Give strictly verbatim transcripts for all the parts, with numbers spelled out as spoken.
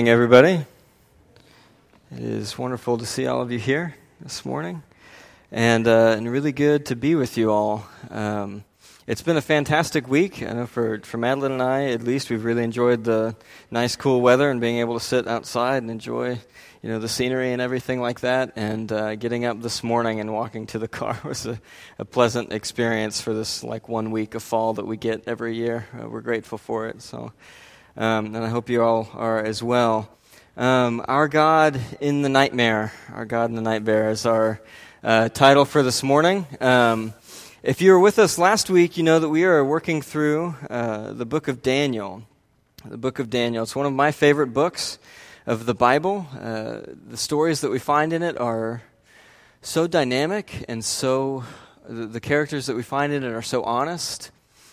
morning, everybody. It is wonderful to see all of you here this morning, and uh, and really good to be with you all. Um, it's been a fantastic week. I know for, for Madeline and I, at least, we've really enjoyed the nice, cool weather and being able to sit outside and enjoy, you know, the scenery and everything like that. And uh, getting up this morning and walking to the car was a, a pleasant experience for this like one week of fall that we get every year. Uh, we're grateful for it. So. Um, and I hope you all are as well. Um, Our God in the Nightmare. Our God in the Nightmare is our uh, title for this morning. Um, if you were with us last week, you know that we are working through uh, the book of Daniel. The book of Daniel. It's one of my favorite books of the Bible. Uh, the stories that we find in it are so dynamic and so, the, the characters that we find in it are so honest.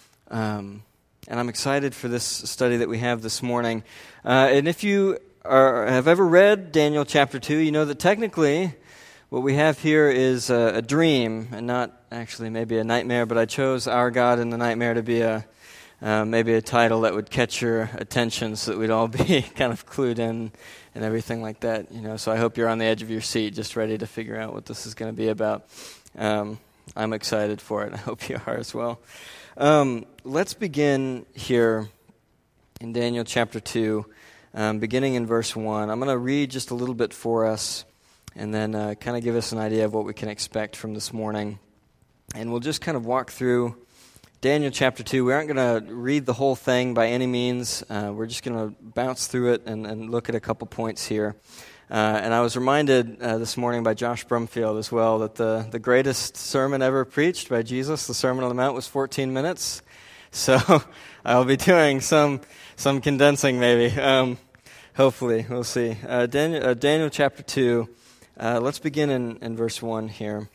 Um And I'm excited for this study that we have this morning. Uh, and if you are, have ever read Daniel chapter two, you know that technically what we have here is a, a dream, and not actually maybe a nightmare, but I chose Our God in the Nightmare to be a uh, maybe a title that would catch your attention so that we'd all be kind of clued in and everything like that. You know, so I hope you're on the edge of your seat just ready to figure out what this is going to be about. Um, I'm excited for it. I hope you are as well. Um, let's begin here in Daniel chapter two, um, beginning in verse one. I'm going to read just a little bit for us and then uh, kind of give us an idea of what we can expect from this morning. And we'll just kind of walk through Daniel chapter two. We aren't going to read the whole thing by any means. Uh, we're just going to bounce through it and, and look at a couple points here. Uh, and I was reminded uh, this morning by Josh Brumfield as well that the, the greatest sermon ever preached by Jesus, the Sermon on the Mount, was fourteen minutes. So I'll be doing some some condensing maybe. Um, hopefully, we'll see. Uh, Daniel, uh, Daniel chapter two, uh, let's begin in, in verse one here.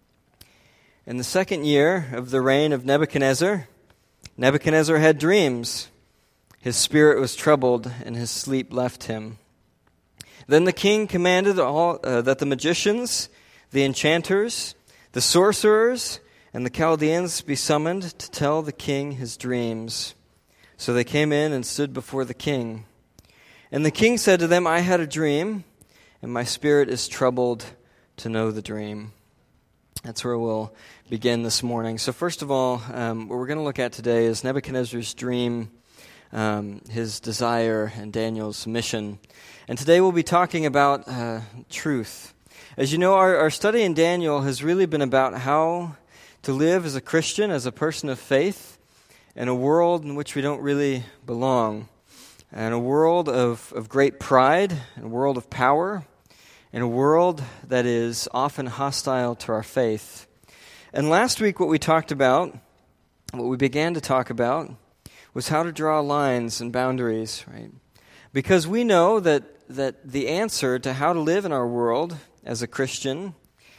In the second year of the reign of Nebuchadnezzar, Nebuchadnezzar had dreams. His spirit was troubled and his sleep left him. Then the king commanded all, uh, that the magicians, the enchanters, the sorcerers, and the Chaldeans be summoned to tell the king his dreams. So they came in and stood before the king. And the king said to them, I had a dream, and my spirit is troubled to know the dream. That's where we'll begin this morning. So first of all, um, what we're going to look at today is Nebuchadnezzar's dream, um, his desire, and Daniel's mission. And today we'll be talking about uh, truth. As you know, our, our study in Daniel has really been about how to live as a Christian, as a person of faith, in a world in which we don't really belong, in a world of, of great pride, in a world of power, in a world that is often hostile to our faith. And last week what we talked about, what we began to talk about, was how to draw lines and boundaries, right? Because we know that that the answer to how to live in our world as a Christian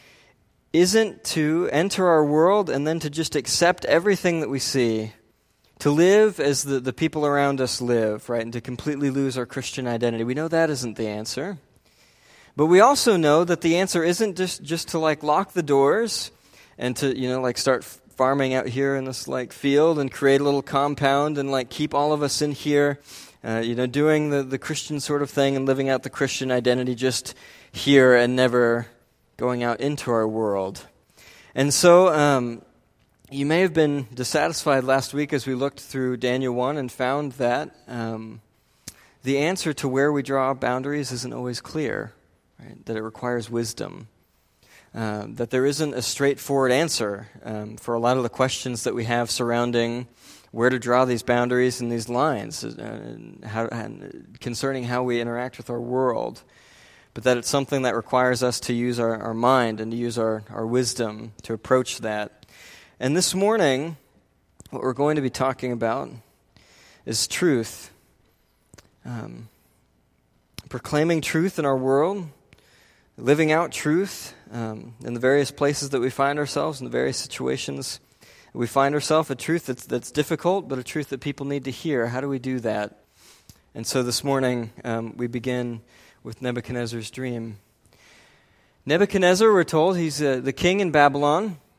isn't to enter our world and then to just accept everything that we see, to live as the, the people around us live, right, and to completely lose our Christian identity. We know that isn't the answer. But we also know that the answer isn't just, just to, like, lock the doors and to, you know, like, start farming out here in this, like, field and create a little compound and, like, keep all of us in here, Uh, you know, doing the, the Christian sort of thing and living out the Christian identity just here and never going out into our world. And so um, you may have been dissatisfied last week as we looked through Daniel one and found that um, the answer to where we draw boundaries isn't always clear, right? That it requires wisdom. Uh, that there isn't a straightforward answer um, for a lot of the questions that we have surrounding where to draw these boundaries and these lines, uh, and how, and concerning how we interact with our world, but that it's something that requires us to use our, our mind and to use our, our wisdom to approach that. And this morning, what we're going to be talking about is truth. Um, proclaiming truth in our world, living out truth um, in the various places that we find ourselves, in the various situations we find ourselves, a truth that's, that's difficult, but a truth that people need to hear. How do we do that? And so this morning, um, we begin with Nebuchadnezzar's dream. Nebuchadnezzar, we're told, he's uh, the king in Babylon.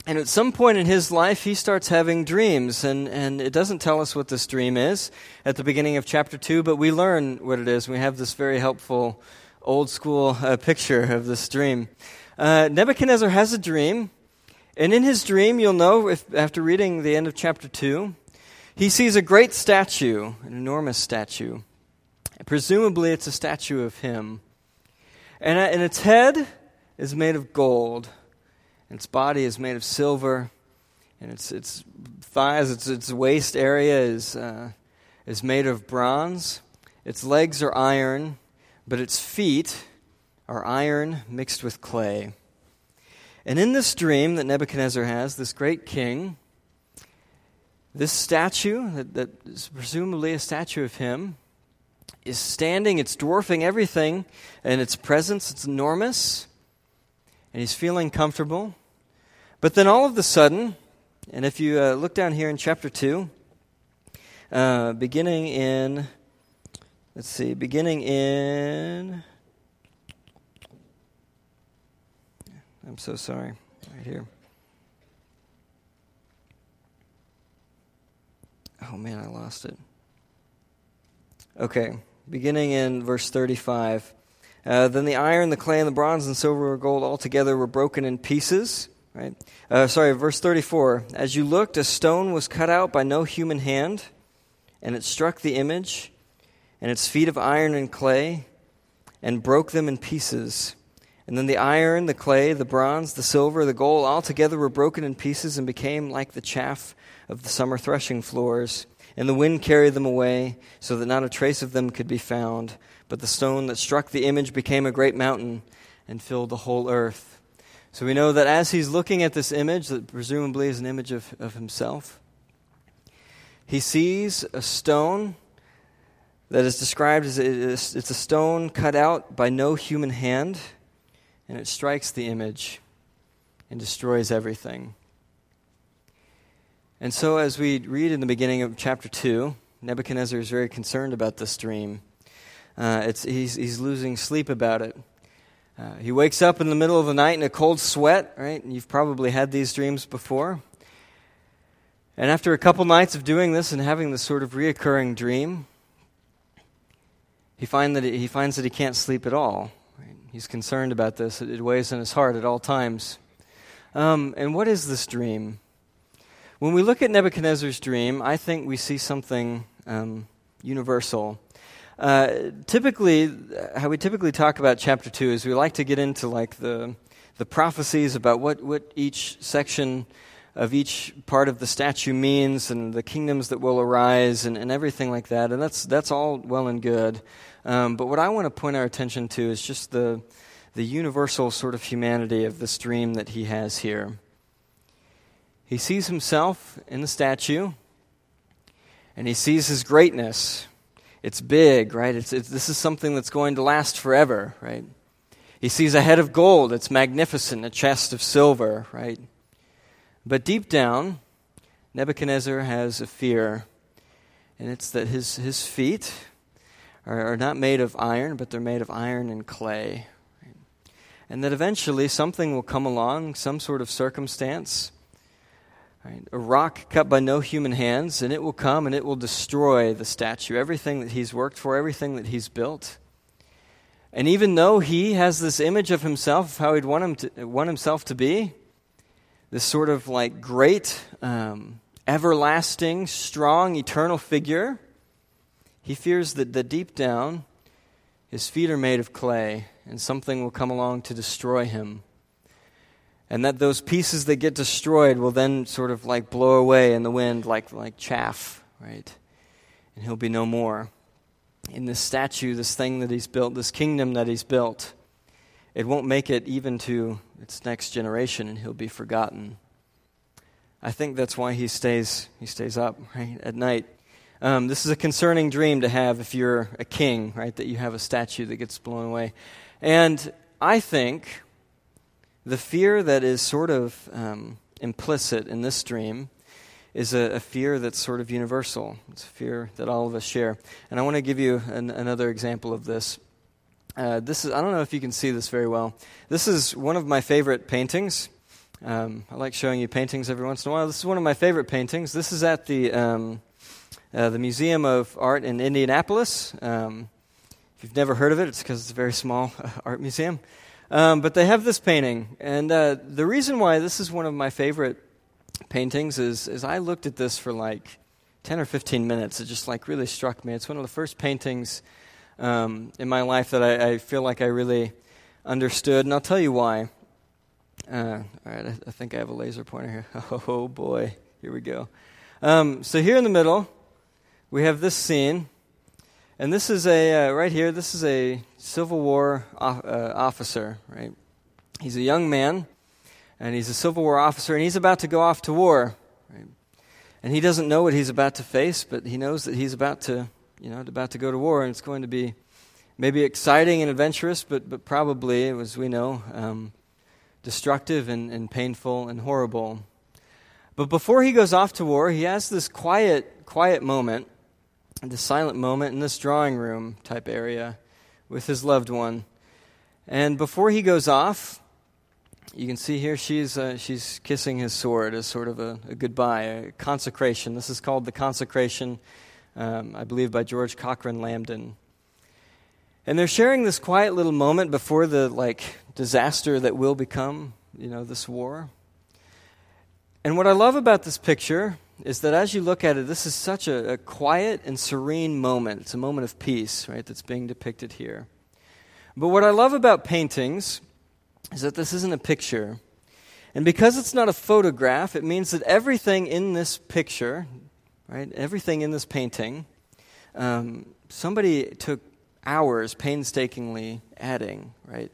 And at some point in his life, he starts having dreams, and, and it doesn't tell us what this dream is at the beginning of chapter two, but we learn what it is. We have this very helpful old school uh, picture of this dream. Uh, Nebuchadnezzar has a dream, and in his dream, you'll know if after reading the end of chapter two, he sees a great statue, an enormous statue. Presumably, it's a statue of him. And, uh, and its head is made of gold. Its body is made of silver, and its its thighs, its its waist area is uh, is made of bronze. Its legs are iron, but its feet are iron mixed with clay. And in this dream that Nebuchadnezzar has, this great king, this statue that, that is presumably a statue of him, is standing. It's dwarfing everything in its presence. It's enormous, and he's feeling comfortable. But then all of a sudden, and if you uh, look down here in chapter two, uh, beginning in, let's see, beginning in, I'm so sorry, right here. Oh man, I lost it. Okay, beginning in verse thirty-five. Uh, then the iron, the clay, and the bronze and silver and gold all together were broken in pieces. Right? Uh, sorry, verse thirty-four. As you looked, a stone was cut out by no human hand, and it struck the image, and its feet of iron and clay, and broke them in pieces. And then the iron, the clay, the bronze, the silver, the gold, all together were broken in pieces and became like the chaff of the summer threshing floors. And the wind carried them away, so that not a trace of them could be found. But the stone that struck the image became a great mountain and filled the whole earth. So we know that as he's looking at this image, that presumably is an image of, of himself, he sees a stone that is described as a, it's a stone cut out by no human hand, and it strikes the image and destroys everything. And so as we read in the beginning of chapter two, Nebuchadnezzar is very concerned about this dream. Uh, it's, he's, he's losing sleep about it. Uh, he wakes up in the middle of the night in a cold sweat, right? And you've probably had these dreams before. And after a couple nights of doing this and having this sort of reoccurring dream, he find that he finds that he can't sleep at all. Right? He's concerned about this. It, it weighs on his heart at all times. Um, and what is this dream? When we look at Nebuchadnezzar's dream, I think we see something um, universal. Uh, typically, how we typically talk about chapter two is we like to get into like the the prophecies about what, what each section of each part of the statue means and the kingdoms that will arise and, and everything like that. And that's that's all well and good. Um, but what I want to point our attention to is just the the universal sort of humanity of this dream that he has here. He sees himself in the statue, and he sees his greatness. It's big, right? It's, it's this is something that's going to last forever, right? He sees a head of gold. It's magnificent, a chest of silver, right? But deep down, Nebuchadnezzar has a fear, and it's that his, his feet are, are not made of iron, but they're made of iron and clay. Right? And that eventually something will come along, some sort of circumstance, right? A rock cut by no human hands, and it will come and it will destroy the statue, everything that he's worked for, everything that he's built. And even though he has this image of himself, of how he'd want him to want himself to be, this sort of like great, um, everlasting, strong, eternal figure, he fears that, that deep down, his feet are made of clay, and something will come along to destroy him. And that those pieces that get destroyed will then sort of like blow away in the wind like like chaff, right? And he'll be no more. In this statue, this thing that he's built, this kingdom that he's built, it won't make it even to its next generation, and he'll be forgotten. I think that's why he stays he stays up, right, at night. Um, this is a concerning dream to have if you're a king, right, that you have a statue that gets blown away. And I think the fear that is sort of um, implicit in this dream is a, a fear that's sort of universal. It's a fear that all of us share. And I want to give you an, another example of this. Uh, this is I don't know if you can see this very well. This is one of my favorite paintings. Um, I like showing you paintings every once in a while. This is one of my favorite paintings. This is at the um, uh, the Museum of Art in Indianapolis. Um, if you've never heard of it, it's because it's a very small uh, art museum. Um, but they have this painting, and uh, the reason why this is one of my favorite paintings is, is I looked at this for like ten or fifteen minutes. It just like really struck me. It's one of the first paintings um, in my life that I, I feel like I really understood, and I'll tell you why. Uh, all right, I, I think I have a laser pointer here. Oh boy, here we go. Um, so here in the middle, we have this scene, and this is a uh, right here. This is a Civil War off, uh, officer, right? He's a young man, and he's a Civil War officer, and he's about to go off to war, right? And he doesn't know what he's about to face, but he knows that he's about to, you know, about to go to war, and it's going to be maybe exciting and adventurous, but but probably, as we know, um, destructive and, and painful and horrible. But before he goes off to war, he has this quiet, quiet moment, this silent moment in this drawing room type area with his loved one. And before he goes off, you can see here she's uh, she's kissing his sword as sort of a, a goodbye, a consecration. This is called the consecration, um, I believe, by George Cochran Lambton. And they're sharing this quiet little moment before the like disaster that will become, you know, this war. And what I love about this picture is that as you look at it, this is such a, a quiet and serene moment. It's a moment of peace, right, that's being depicted here. But what I love about paintings is that this isn't a picture. And because it's not a photograph, it means that everything in this picture, right, everything in this painting, um, somebody took hours painstakingly adding, right?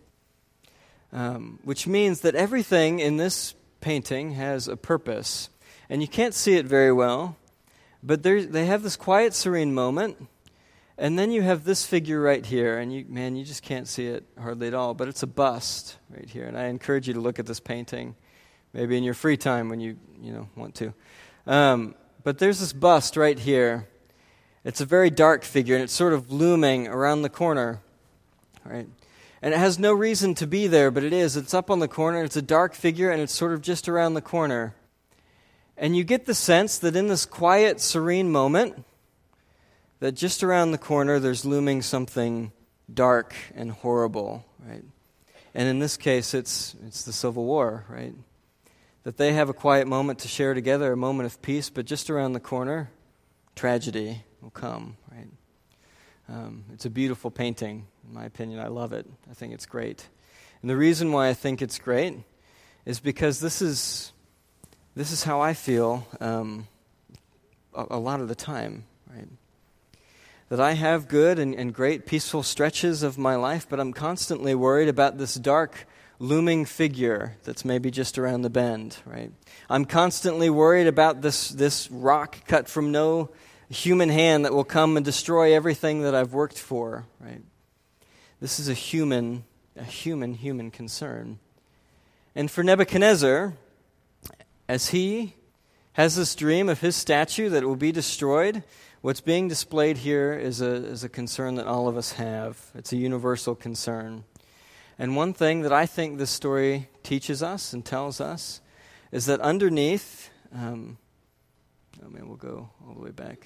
Um, which means that everything in this painting has a purpose. And you can't see it very well, but they have this quiet, serene moment, and then you have this figure right here, and you, man, you just can't see it hardly at all, but it's a bust right here, and I encourage you to look at this painting, maybe in your free time when you, you know, want to. Um, but there's this bust right here. It's a very dark figure, and it's sort of looming around the corner, right? And it has no reason to be there, but it is. It's up on the corner, it's a dark figure, and it's sort of just around the corner. And you get the sense that in this quiet, serene moment, that just around the corner there's looming something dark and horrible, right? And in this case, it's it's the Civil War, right? That they have a quiet moment to share together, a moment of peace, but just around the corner, tragedy will come, right? Um, it's a beautiful painting, in my opinion. I love it. I think it's great. And the reason why I think it's great is because this is this is how I feel um, a, a lot of the time, right? That I have good and, and great peaceful stretches of my life, but I'm constantly worried about this dark, looming figure that's maybe just around the bend, right? I'm constantly worried about this this rock cut from no human hand that will come and destroy everything that I've worked for, right? This is a human, a human, human concern. And for Nebuchadnezzar, as he has this dream of his statue that will be destroyed, what's being displayed here is a is a concern that all of us have. It's a universal concern. And one thing that I think this story teaches us and tells us is that underneath, um, oh man, we'll go all the way back.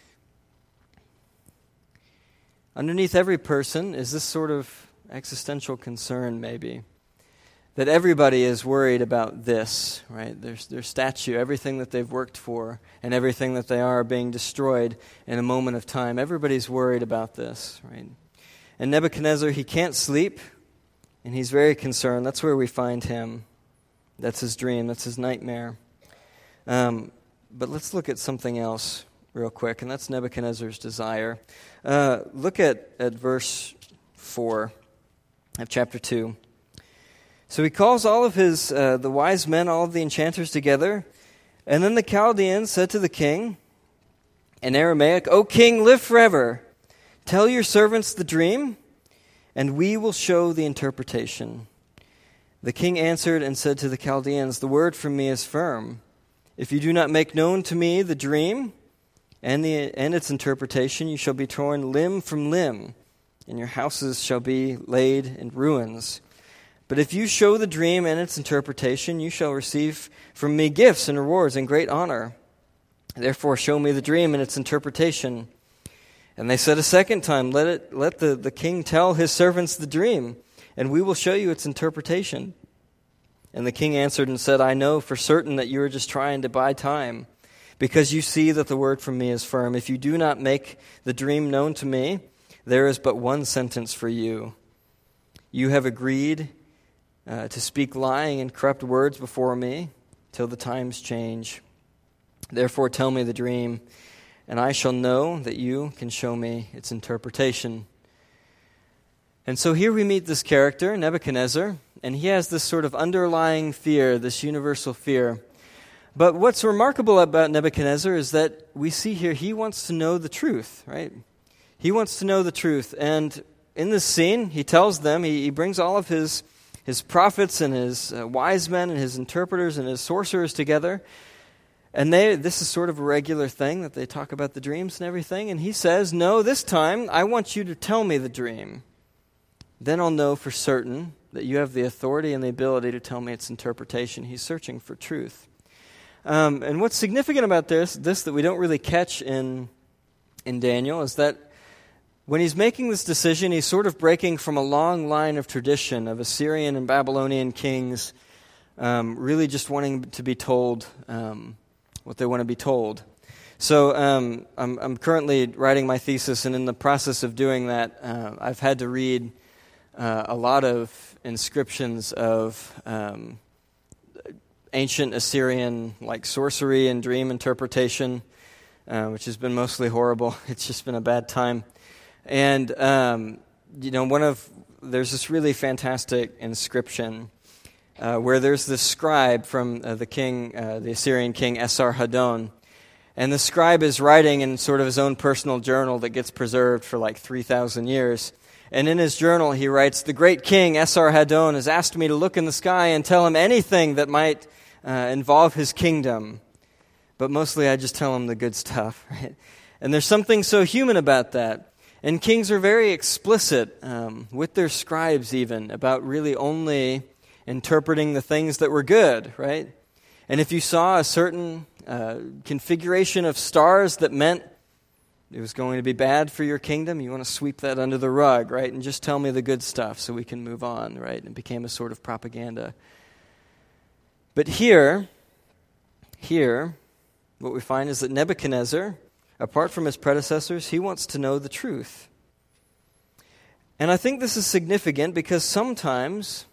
Underneath every person is this sort of existential concern, maybe, that everybody is worried about this, right? Their, their statue, everything that they've worked for, and everything that they are being destroyed in a moment of time. Everybody's worried about this, right? And Nebuchadnezzar, he can't sleep, and he's very concerned. That's where we find him. That's his dream. That's his nightmare. Um, but let's look at something else real quick, and that's Nebuchadnezzar's desire. Uh, look at, at verse four of chapter two. So he calls all of his, uh, the wise men, all of the enchanters together, and then the Chaldeans said to the king, in Aramaic, "O king, live forever. Tell your servants the dream, and we will show the interpretation." The king answered and said to the Chaldeans, "The word from me is firm. If you do not make known to me the dream and the and its interpretation, you shall be torn limb from limb, and your houses shall be laid in ruins. But if you show the dream and its interpretation, you shall receive from me gifts and rewards and great honor. Therefore show me the dream and its interpretation. And they said a second time, Let it let the, the king tell his servants the dream, and we will show you its interpretation. And the king answered and said, I know for certain that you are just trying to buy time, because you see that the word from me is firm. If you do not make the dream known to me, there is but one sentence for you. You have agreed uh, to speak lying and corrupt words before me till the times change. Therefore tell me the dream, and I shall know that you can show me its interpretation. And so here we meet this character, Nebuchadnezzar, and he has this sort of underlying fear, this universal fear. But what's remarkable about Nebuchadnezzar is that we see here he wants to know the truth, right? He wants to know the truth. And in this scene, he tells them, he, he brings all of his, his prophets and his uh, wise men and his interpreters and his sorcerers together. And they this is sort of a regular thing that they talk about the dreams and everything. And he says, no, this time I want you to tell me the dream. Then I'll know for certain that you have the authority and the ability to tell me its interpretation. He's searching for truth. Um, and what's significant about this, this that we don't really catch in, in Daniel, is that when he's making this decision, he's sort of breaking from a long line of tradition of Assyrian and Babylonian kings um, really just wanting to be told um, what they want to be told. So um, I'm, I'm currently writing my thesis, and in the process of doing that, uh, I've had to read uh, a lot of inscriptions of um, ancient Assyrian like sorcery and dream interpretation, uh, which has been mostly horrible. It's just been a bad time. And, um, you know, one of, there's this really fantastic inscription uh, where there's this scribe from uh, the king, uh, the Assyrian king Esarhaddon. And the scribe is writing in sort of his own personal journal that gets preserved for like three thousand years. And in his journal he writes, the great king Esarhaddon has asked me to look in the sky and tell him anything that might uh, involve his kingdom. But mostly I just tell him the good stuff, right? And there's something so human about that. And kings are very explicit um, with their scribes even about really only interpreting the things that were good, right? And if you saw a certain uh, configuration of stars that meant it was going to be bad for your kingdom, you want to sweep that under the rug, right? And just tell me the good stuff so we can move on, right? And it became a sort of propaganda. But here, here, what we find is that Nebuchadnezzar, apart from his predecessors, he wants to know the truth. And I think this is significant because sometimes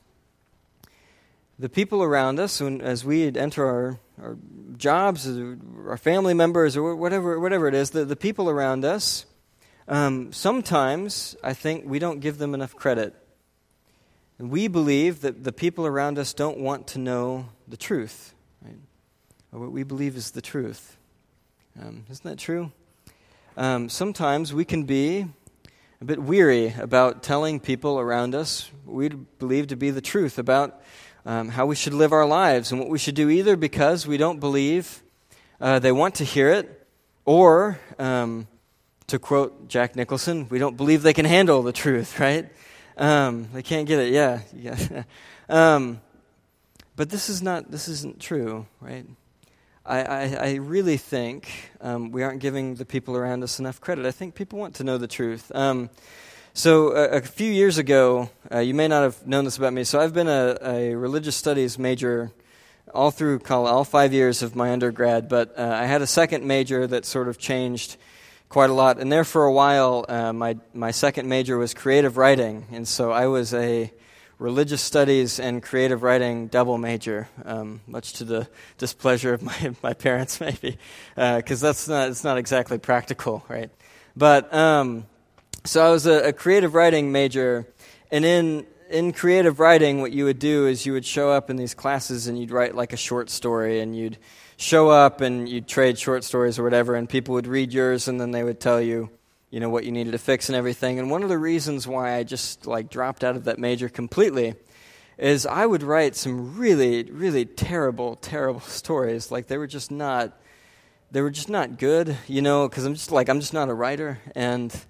the people around us, when, as we enter our, our jobs, our family members, or whatever whatever it is, the, the people around us, um, sometimes I think we don't give them enough credit. And we believe that the people around us don't want to know the truth, right? Or what we believe is the truth. Um, isn't that true? Um, sometimes we can be a bit weary about telling people around us what we believe to be the truth about um, how we should live our lives and what we should do, either because we don't believe uh, they want to hear it, or, um, to quote Jack Nicholson, we don't believe they can handle the truth, right? Um, they can't get it, yeah. yeah. um, but this is not, this isn't true, right? I, I, I really think um, we aren't giving the people around us enough credit. I think people want to know the truth. Um, so a, a few years ago, uh, you may not have known this about me, so I've been a, a religious studies major all through college, all five years of my undergrad, but uh, I had a second major that sort of changed quite a lot. And there for a while, uh, my, my second major was creative writing, and so I was a religious studies and creative writing double major, um, much to the displeasure of my my parents, maybe, because uh, that's not it's not exactly practical, right? But um, so I was a, a creative writing major, and in in creative writing, what you would do is you would show up in these classes and you'd write like a short story, and you'd show up and you'd trade short stories or whatever, and people would read yours, and then they would tell you, you know, what you needed to fix and everything. And one of the reasons why I just, like, dropped out of that major completely is I would write some really, really terrible, terrible stories. Like, they were just not, they were just not good, you know, because I'm just, like, I'm just not a writer. And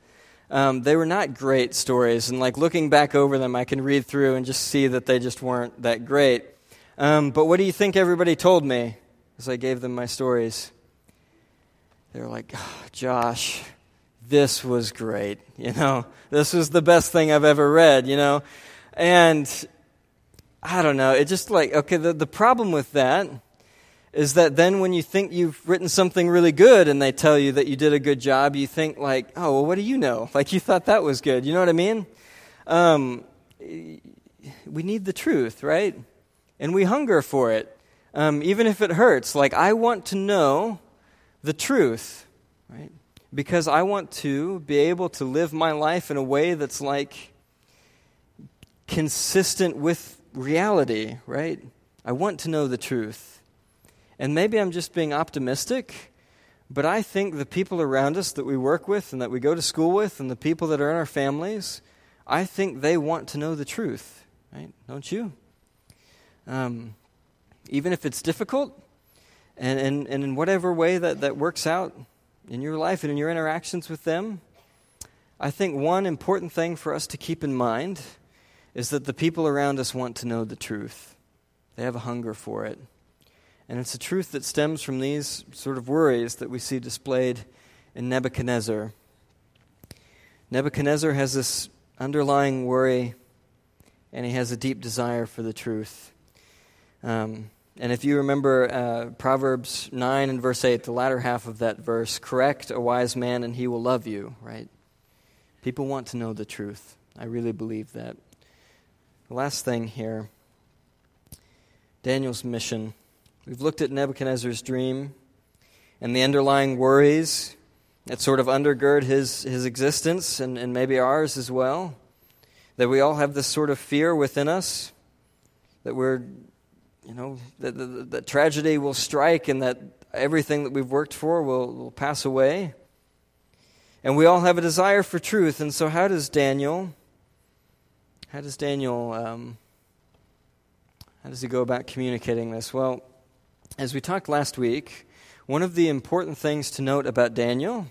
Um, they were not great stories, and like looking back over them, I can read through and just see that they just weren't that great. Um, but what do you think everybody told me as I gave them my stories? They were like, oh, Josh, this was great, you know. This was the best thing I've ever read, you know. And I don't know, it just like, okay, the, the problem with that is that then when you think you've written something really good and they tell you that you did a good job, you think like, oh, well, what do you know? Like you thought that was good, you know what I mean? Um, we need the truth, right? And we hunger for it, um, even if it hurts. Like I want to know the truth, right? Because I want to be able to live my life in a way that's like consistent with reality, right? I want to know the truth. And maybe I'm just being optimistic, but I think the people around us that we work with and that we go to school with and the people that are in our families, I think they want to know the truth, right? Don't you? Um, even if it's difficult, and, and, and in whatever way that, that works out in your life and in your interactions with them, I think one important thing for us to keep in mind is that the people around us want to know the truth. They have a hunger for it. And it's a truth that stems from these sort of worries that we see displayed in Nebuchadnezzar. Nebuchadnezzar has this underlying worry, and he has a deep desire for the truth. Um, and if you remember uh, Proverbs nine and verse eight, the latter half of that verse, correct a wise man and he will love you, right? People want to know the truth. I really believe that. The last thing here, Daniel's mission. We've looked at Nebuchadnezzar's dream and the underlying worries that sort of undergird his, his existence and, and maybe ours as well. That we all have this sort of fear within us that we're, you know, that, that, that tragedy will strike and that everything that we've worked for will, will pass away. And we all have a desire for truth. And so how does Daniel, how does Daniel, um, how does he go about communicating this? Well, as we talked last week, one of the important things to note about Daniel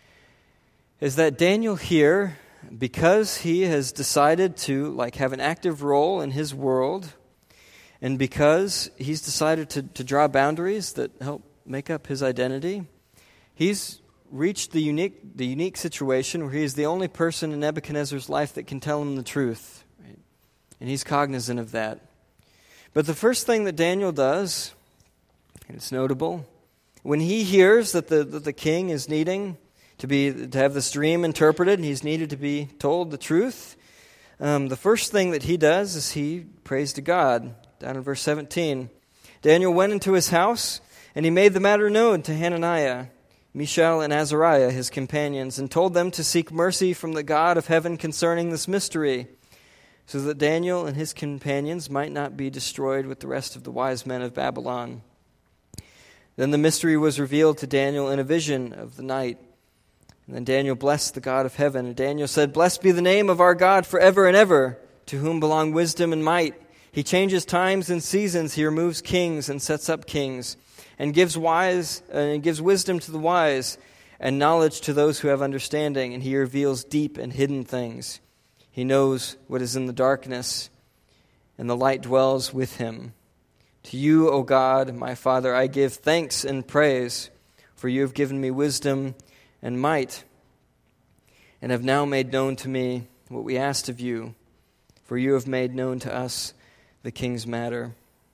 is that Daniel here, because he has decided to like have an active role in his world, and because he's decided to, to draw boundaries that help make up his identity, he's reached the unique the unique situation where he is the only person in Nebuchadnezzar's life that can tell him the truth. Right? And he's cognizant of that. But the first thing that Daniel does, and it's notable, when he hears that the, that the king is needing to be to have this dream interpreted, and he's needed to be told the truth, um, the first thing that he does is he prays to God. Down in verse seventeen, Daniel went into his house, and he made the matter known to Hananiah, Mishael, and Azariah, his companions, and told them to seek mercy from the God of heaven concerning this mystery, so that Daniel and his companions might not be destroyed with the rest of the wise men of Babylon. Then the mystery was revealed to Daniel in a vision of the night. And then Daniel blessed the God of heaven. And Daniel said, "Blessed be the name of our God forever and ever, to whom belong wisdom and might. He changes times and seasons. He removes kings and sets up kings, and gives wise uh, and gives wisdom to the wise, and knowledge to those who have understanding. And he reveals deep and hidden things. He knows what is in the darkness, and the light dwells with him. To you, O God, my Father, I give thanks and praise, for you have given me wisdom and might, and have now made known to me what we asked of you, for you have made known to us the king's matter."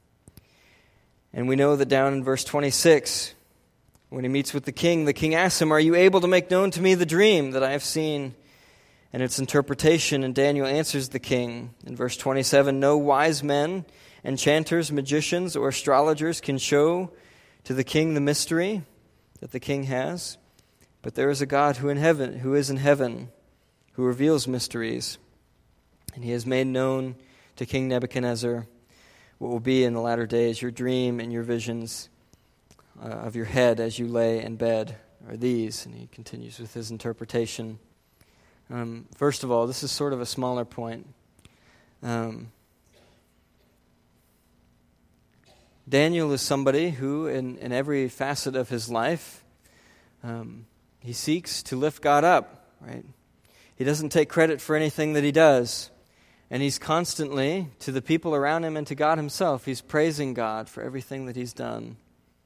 And we know that down in verse twenty-six, when he meets with the king, the king asks him, "Are you able to make known to me the dream that I have seen and its interpretation?" And Daniel answers the king in verse twenty-seven, "No wise men, enchanters, magicians, or astrologers can show to the king the mystery that the king has, but there is a God who in heaven, who is in heaven, who reveals mysteries, and he has made known to King Nebuchadnezzar what will be in the latter days. Your dream and your visions uh, of your head as you lay in bed are these." And he continues with his interpretation. Um, first of all, this is sort of a smaller point. Um, Daniel is somebody who, in, in every facet of his life, um, he seeks to lift God up, right? He doesn't take credit for anything that he does. And he's constantly, to the people around him and to God himself, he's praising God for everything that he's done.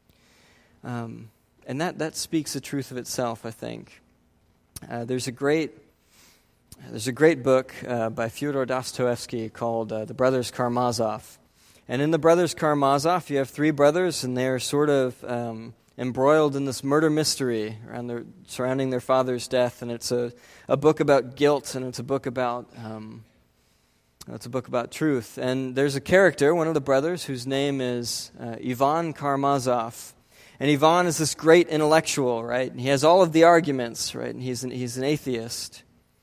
Um, and that, that speaks the truth of itself, I think. Uh, there's a great there's a great book uh, by Fyodor Dostoevsky called uh, The Brothers Karamazov. And in The Brothers Karamazov, you have three brothers, and they're sort of um, embroiled in this murder mystery around their, surrounding their father's death. And it's a, a book about guilt, and it's a book about um, it's a book about truth. And there's a character, one of the brothers, whose name is uh, Ivan Karamazov. And Ivan is this great intellectual, right? And he has all of the arguments, right? And he's an, he's an atheist.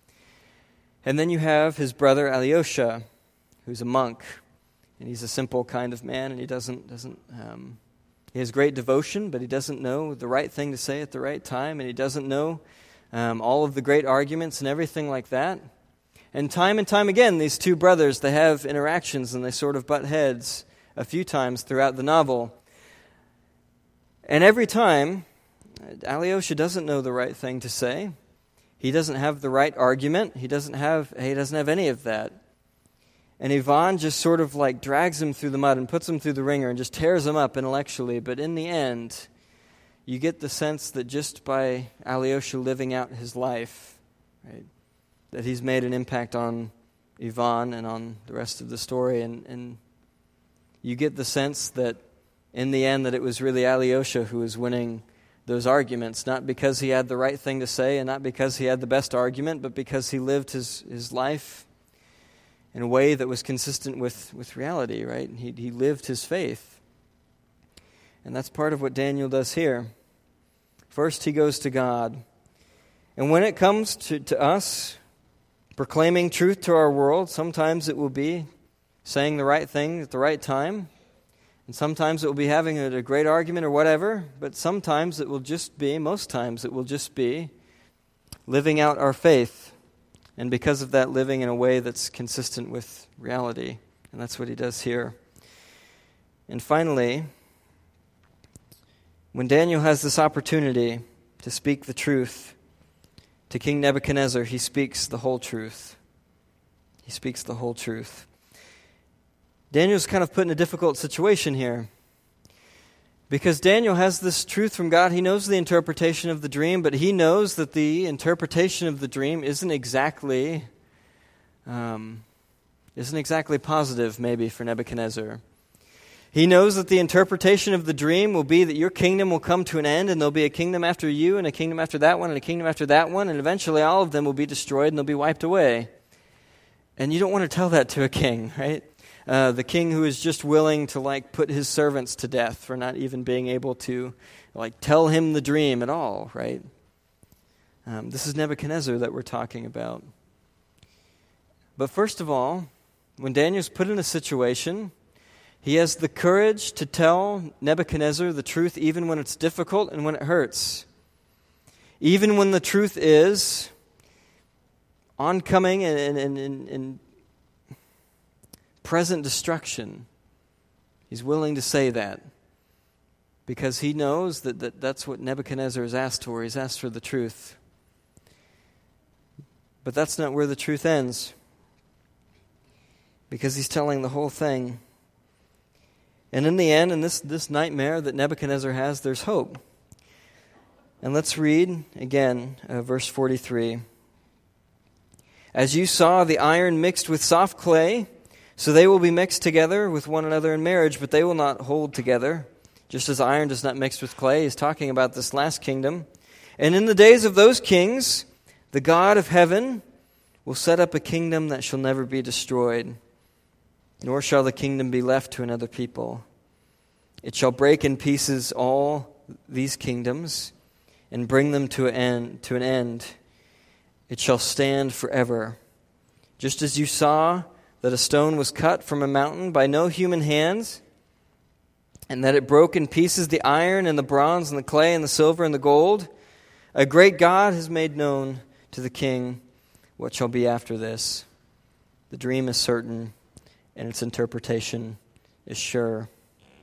And then you have his brother Alyosha, who's a monk. And he's a simple kind of man, and he doesn't, doesn't um, he has great devotion, but he doesn't know the right thing to say at the right time, and he doesn't know um, all of the great arguments and everything like that. And time and time again, these two brothers, they have interactions, and they sort of butt heads a few times throughout the novel. And every time, Alyosha doesn't know the right thing to say. He doesn't have the right argument. He doesn't have he doesn't have any of that. And Ivan just sort of like drags him through the mud and puts him through the ringer and just tears him up intellectually. But in the end, you get the sense that just by Alyosha living out his life, right, that he's made an impact on Ivan and on the rest of the story. And, and you get the sense that in the end, that it was really Alyosha who was winning those arguments, not because he had the right thing to say and not because he had the best argument, but because he lived his, his life in a way that was consistent with, with reality, right? He, he lived his faith. And that's part of what Daniel does here. First, he goes to God. And when it comes to, to us proclaiming truth to our world, sometimes it will be saying the right thing at the right time. And sometimes it will be having a, a great argument or whatever, but sometimes it will just be, most times it will just be living out our faith. And because of that, living in a way that's consistent with reality. And that's what he does here. And finally, when Daniel has this opportunity to speak the truth to King Nebuchadnezzar, he speaks the whole truth. He speaks the whole truth. Daniel's kind of put in a difficult situation here. Because Daniel has this truth from God. He knows the interpretation of the dream, but he knows that the interpretation of the dream isn't exactly um, isn't exactly positive, maybe, for Nebuchadnezzar. He knows that the interpretation of the dream will be that your kingdom will come to an end, and there'll be a kingdom after you, and a kingdom after that one, and a kingdom after that one, and eventually all of them will be destroyed, and they'll be wiped away. And you don't want to tell that to a king, right? Uh, the king who is just willing to like put his servants to death for not even being able to like tell him the dream at all, right? Um, this is Nebuchadnezzar that we're talking about. But first of all, when Daniel's put in a situation, he has the courage to tell Nebuchadnezzar the truth even when it's difficult and when it hurts. Even when the truth is oncoming and, and, and, and present destruction. He's willing to say that because he knows that, that that's what Nebuchadnezzar has asked for. He's asked for the truth. But that's not where the truth ends, because he's telling the whole thing. And in the end, in this, this nightmare that Nebuchadnezzar has, there's hope. And let's read again uh, verse forty-three. As you saw the iron mixed with soft clay, so they will be mixed together with one another in marriage, but they will not hold together, just as iron does not mix with clay. He's talking about this last kingdom. And in the days of those kings, the God of heaven will set up a kingdom that shall never be destroyed, nor shall the kingdom be left to another people. It shall break in pieces all these kingdoms and bring them to an end. To an end. It shall stand forever. Just as you saw that a stone was cut from a mountain by no human hands, and that it broke in pieces the iron and the bronze and the clay and the silver and the gold, a great God has made known to the king what shall be after this. The dream is certain, and its interpretation is sure.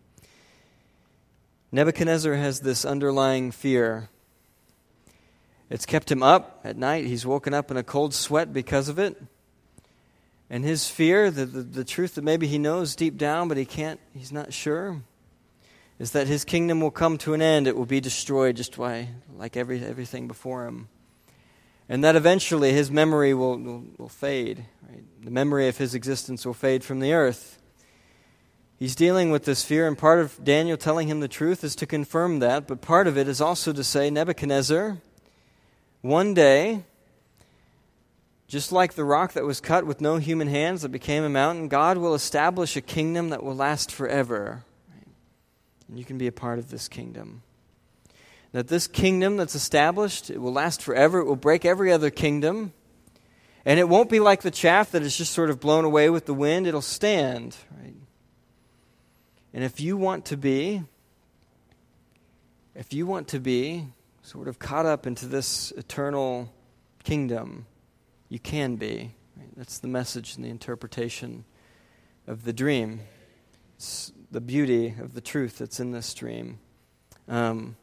Nebuchadnezzar has this underlying fear. It's kept him up at night. He's woken up in a cold sweat because of it. And his fear, the, the, the truth that maybe he knows deep down, but he can't, he's not sure, is that his kingdom will come to an end. It will be destroyed just by, like every everything before him. And that eventually his memory will, will, will fade. Right? The memory of his existence will fade from the earth. He's dealing with this fear, and part of Daniel telling him the truth is to confirm that, but part of it is also to say, Nebuchadnezzar, one day, just like the rock that was cut with no human hands that became a mountain, God will establish a kingdom that will last forever. Right? And you can be a part of this kingdom. That this kingdom that's established, it will last forever. It will break every other kingdom. And it won't be like the chaff that is just sort of blown away with the wind. It'll stand. Right? And if you want to be, if you want to be sort of caught up into this eternal kingdom, you can be. Right? That's the message and the interpretation of the dream. It's the beauty of the truth that's in this dream. Um,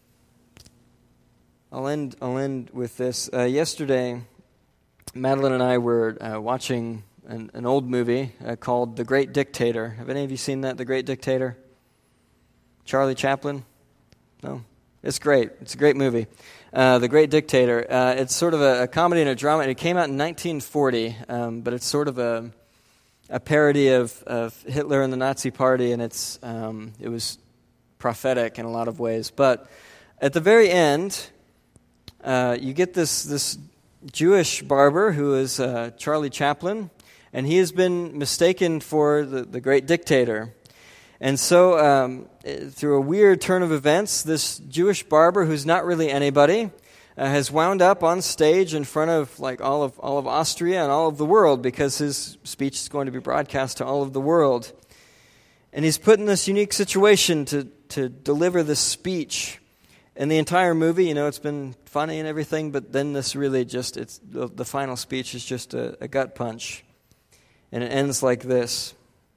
I'll end. I'll end with this. Uh, yesterday, Madeline and I were uh, watching an, an old movie uh, called The Great Dictator. Have any of you seen that? The Great Dictator. Charlie Chaplin. No. It's great. It's a great movie. Uh, The Great Dictator. Uh, it's sort of a, a comedy and a drama. It came out in nineteen forty, um, but it's sort of a a parody of, of Hitler and the Nazi Party, and it's um, it was prophetic in a lot of ways. But at the very end, uh, you get this this Jewish barber who is uh, Charlie Chaplin, and he has been mistaken for the, the Great Dictator. And so, um, through a weird turn of events, this Jewish barber, who's not really anybody, uh, has wound up on stage in front of like all of all of Austria and all of the world, because his speech is going to be broadcast to all of the world. And he's put in this unique situation to to deliver this speech. And the entire movie, you know, it's been funny and everything, but then this really just, it's the, the final speech is just a, a gut punch. And it ends like this.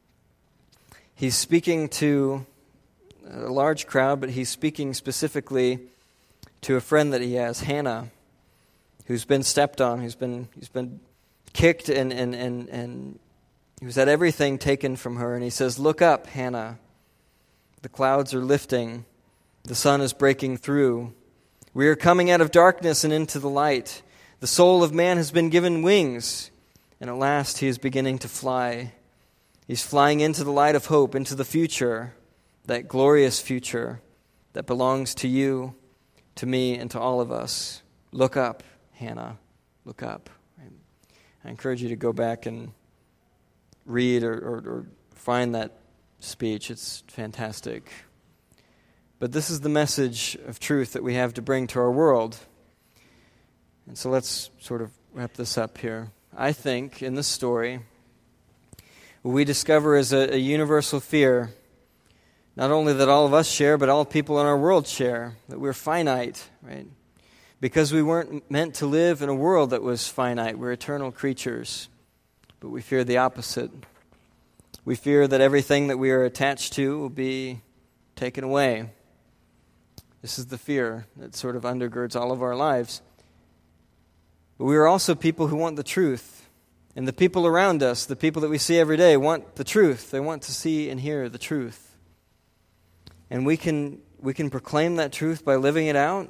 He's speaking to a large crowd, but he's speaking specifically to a friend that he has, Hannah, who's been stepped on, who's been who's been kicked, and and and, and who's had everything taken from her. And he says, "Look up, Hannah. The clouds are lifting. The sun is breaking through. We are coming out of darkness and into the light. The soul of man has been given wings, and at last he is beginning to fly. He's flying into the light of hope, into the future, that glorious future that belongs to you, to me, and to all of us. Look up, Hannah. Look up." I encourage you to go back and read or, or, or find that speech. It's fantastic. But this is the message of truth that we have to bring to our world. And so let's sort of wrap this up here. I think in this story, what we discover is a, a universal fear, not only that all of us share, but all people in our world share, that we're finite, right? Because we weren't meant to live in a world that was finite. We're eternal creatures. But we fear the opposite. We fear that everything that we are attached to will be taken away. This is the fear that sort of undergirds all of our lives. But we are also people who want the truth. And the people around us, the people that we see every day, want the truth. They want to see and hear the truth. And we can we can proclaim that truth by living it out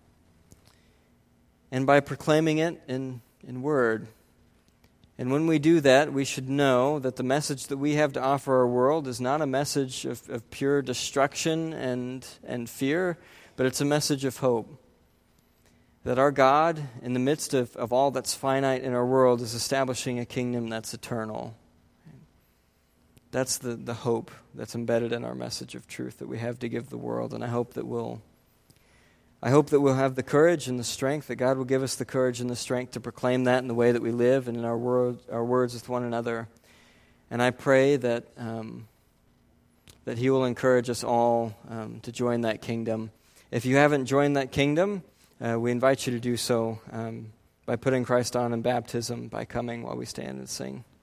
and by proclaiming it in, in word. And when we do that, we should know that the message that we have to offer our world is not a message of, of pure destruction and, and fear, but it's a message of hope. That our God, in the midst of, of all that's finite in our world, is establishing a kingdom that's eternal. That's the, the hope that's embedded in our message of truth that we have to give the world. And I hope that we'll I hope that we'll have the courage and the strength, that God will give us the courage and the strength to proclaim that in the way that we live and in our word, our words with one another. And I pray that um, that He will encourage us all um, to join that kingdom. If you haven't joined that kingdom, uh, we invite you to do so um, by putting Christ on in baptism, by coming while we stand and sing.